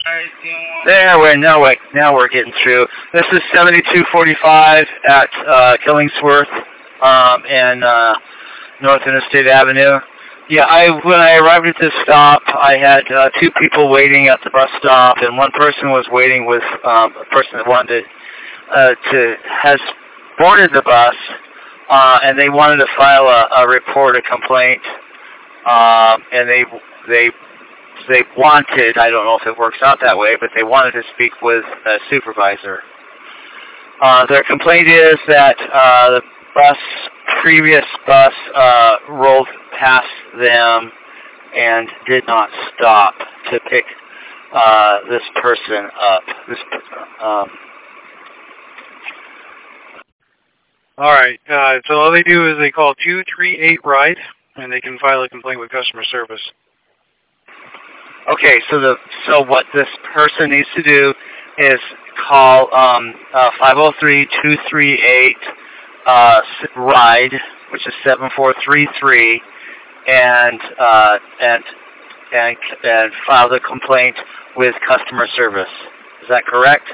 There, now we're getting through. This is 7245 at Killingsworth and North Interstate Avenue. Yeah, when I arrived at this stop, I had two people waiting at the bus stop, and one person was waiting with a person that wanted has boarded the bus, and they wanted to file a report, a complaint, and they wanted, I don't know if it works out that way, but they wanted to speak with a supervisor. Their complaint is that the previous bus rolled past them and did not stop to pick this person up. All right. So all they do is they call 238-RIDE, and they can file a complaint with customer service. Okay, so what this person needs to do is call 503-238 which is 7433, and file the complaint with customer service. Is that correct?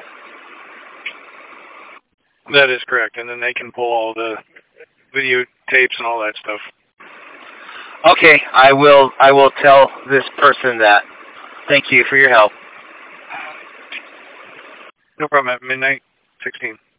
That is correct, and then they can pull all the videotapes and all that stuff. Okay, I will tell this person that. Thank you for your help. No problem. At midnight, 16.